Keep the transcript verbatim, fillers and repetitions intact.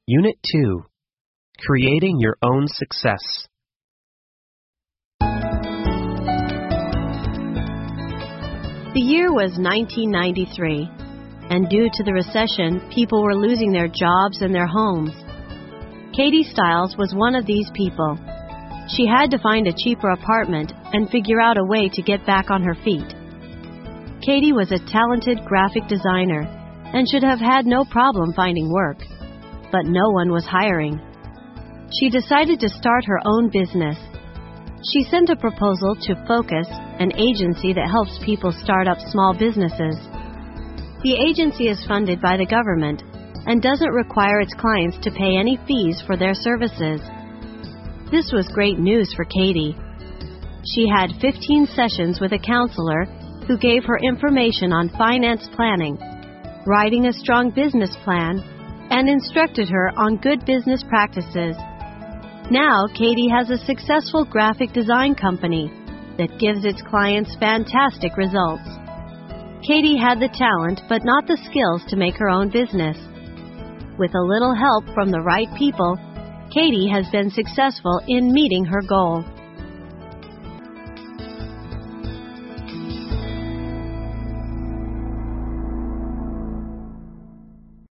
Unit two. Creating Your Own Success. The year was nineteen ninety-three, and due to the recession, people were losing their jobs and their homes. Katie Stiles was one of these people. She had to find a cheaper apartment and figure out a way to get back on her feet. Katie was a talented graphic designer and should have had no problem finding work, but no one was hiring. She decided to start her own business. She sent a proposal to Focus, an agency that helps people start up small businesses. The agency is funded by the government and doesn't require its clients to pay any fees for their services. This was great news for Katie. She had fifteen sessions with a counselor who gave her information on finance planning, writing a strong business plan, and instructed her on good business practices. Now, Katie has a successful graphic design company that gives its clients fantastic results. Katie had the talent but not the skills to make her own business. With a little help from the right people, Katie has been successful in meeting her goal.